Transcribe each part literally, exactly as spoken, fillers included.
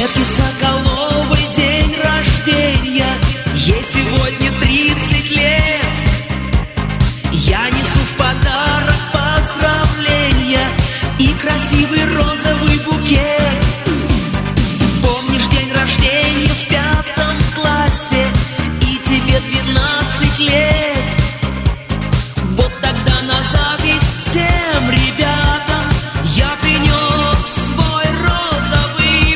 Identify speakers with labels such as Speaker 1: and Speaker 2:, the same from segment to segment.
Speaker 1: Светке Соколовой день рождения, ей сегодня тридцать лет. Я несу в подарок поздравления и красивый розовый букет. Помнишь день рождения в пятом классе, и тебе двенадцать лет? Вот тогда на зависть всем ребятам я принес свой розовый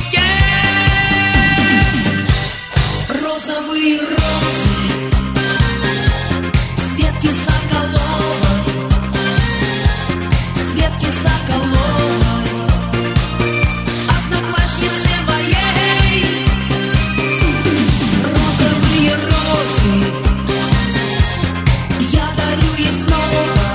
Speaker 1: букет. Розовые розы Светке Соколовой, Светке Соколовой, однокласснице моей. Розовые розы я дарю ей снова,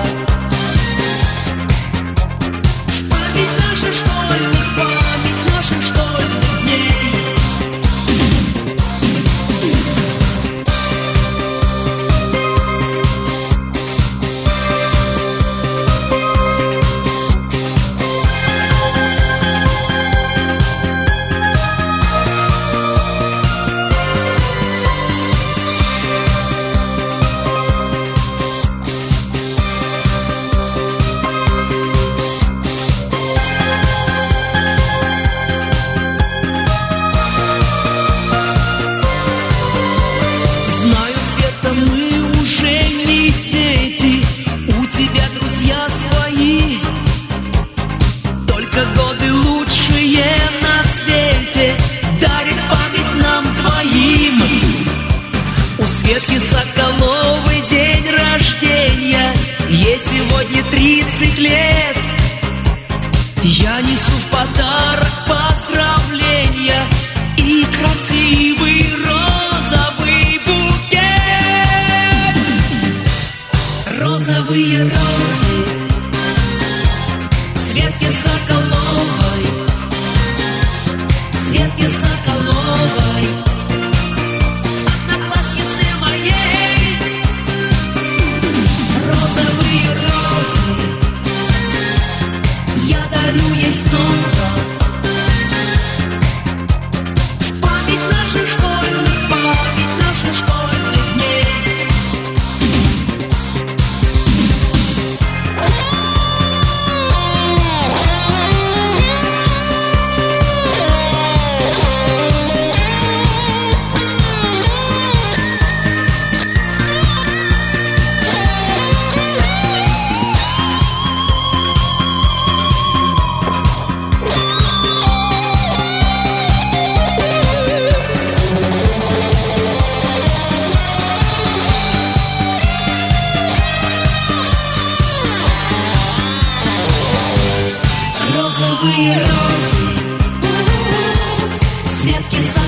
Speaker 1: в память наших школьных, в память наших школьных дней. Знаю, Света, мы уже не дети, у тебя друзья свои, только годы лучшие на свете дарит память нам двоим. У Светки Соколовой день рождения, ей сегодня тридцать лет. Я несу в подарок поздравления и красивый розовый букет. Розовые розы Светке Соколовой, Светке Соколовой, однокласснице моей. Розовые розы я дарю ей снова, в память наших школьных, в память наших школьных дней. Розовые розы Светке Соколовой,